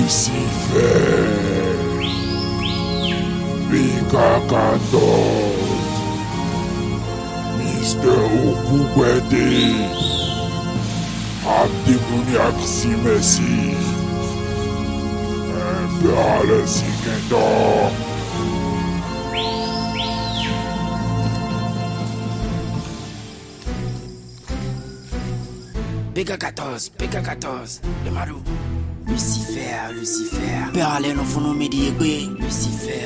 Lucifer, PK14, Mr. Okukwete, Abdimoniac si Messi, Imperial Sikendor. PK14, le Malou. Lucifer, Père Alain au fond nous midi et Lucifer,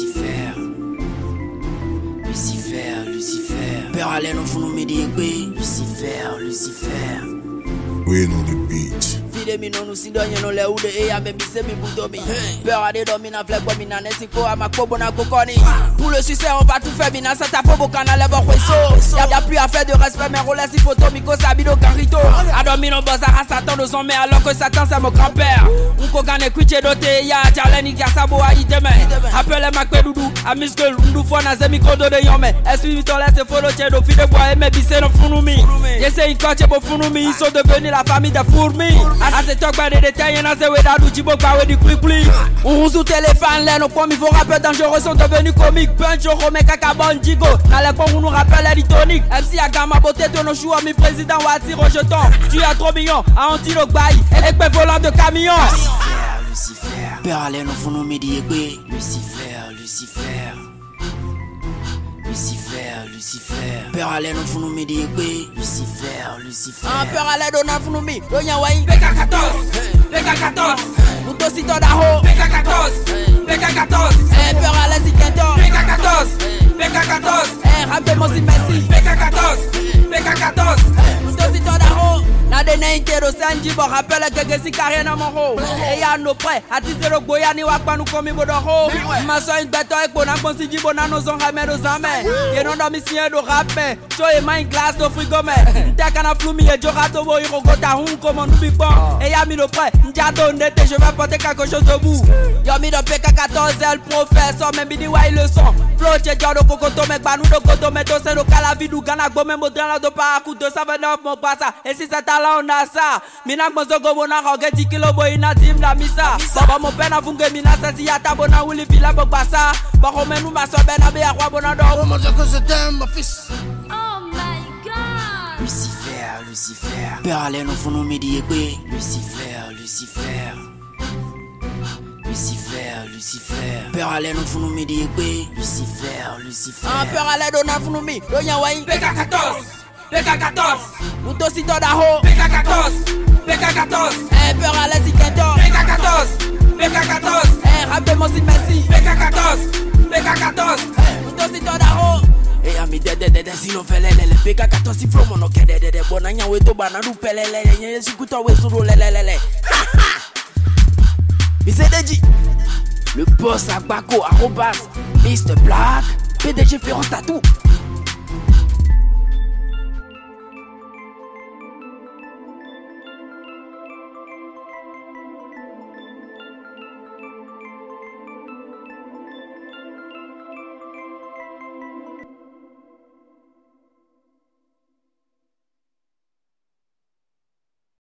Père Alain au fond nous midi et Lucifer. Rain on the beat. Fide mi non si donye no le ude e ya me bise mi budomi. Père Alain domi na flag bomi na nesiko ama kobo na kokoni. Pour le succès on va tout faire bina ça tape au canal le boiso. Y'a plus à faire de respect mais roulez si photo miko sabido carito. Adomino bazara Satan de son mère alors que Satan c'est mon grand-père. On kokane kuche dote ya Charlene Kasabo a iteme. Appelle Makwe Doudou a muscle ndu fo na zemi kodo de yome. Esprit to laisse follow chedo fide bois et me bise no funumi. Yese ikoche bo funumi ils sont devenus la famille des fourmis. A cette talk de détails na se weda du jibo kwa we di klikli. On roule téléphone là nos promis vos rappeurs dangereux sont devenus comiques. Punch Romé Kakabon Digo. Dans les ponts on nous rappelle les toniques. MC Agama beauté de nos choux mi président ou attire au jeton. Tu as trop mignon à antilope bail et pe volant de camion. Lucifer, Père Alain au fond nous midi et Lucifer, Père Alain au fond nous midi et Lucifer. Père Alain au fond nous midi. Donya wai PK14. Nous tous citons d'aho PK14. Père Alain Sikendor PK14. Rappelle-moi si merci PK14. Nous tous citons d'aho. Na de na intero sanji bo rappelle que si carrière na monro. Et ya no prêt à tiser le goyani wa pa nous comme bodoro. Ma so une bête avec bon aponsi di bon nos on ramène aux amens. Et non dormi si de rapper. So e main glace do frigo me. Ta kana flumi et jorato bo iro gota hun comme nous bipon. Et ya mi no prêt. Ndia donné je vais porter quelque chose debout. Yo mi do PK14 le professeur même bidi wa leçon. Flow che do kokoto me ba nous do koto me to se do kala vidu gana go me modran la do pa coup 229 mon passa. Et si ça là on a ça. Mina mozogo bona roge 10 kilo boy na dim la misa. Baba mo pena funge mina sa si ata bona wuli vila bokbasa. Bako menu ma so bena be akwa bona do. Oh mon Dieu que je t'aime mon fils. Oh my God. Lucifer, Père Alain au fond nous midi et Lucifer. Père Alain au fond nous midi et Lucifer. Père Alain au fond nous midi. Donya wai PK14. Nous tous citons d'aho PK14. Père Alain Sikendor PK14. Rappelle-moi si merci PK14. Nous tous citons d'aho. Et ami dede si l'on fait les PK14 si flow mon ok dede bon anya we to bana du pelele nye sikuto we suru lelele. BCDJ le boss Agbako @ Mr Black PDG Ferrand Tatou.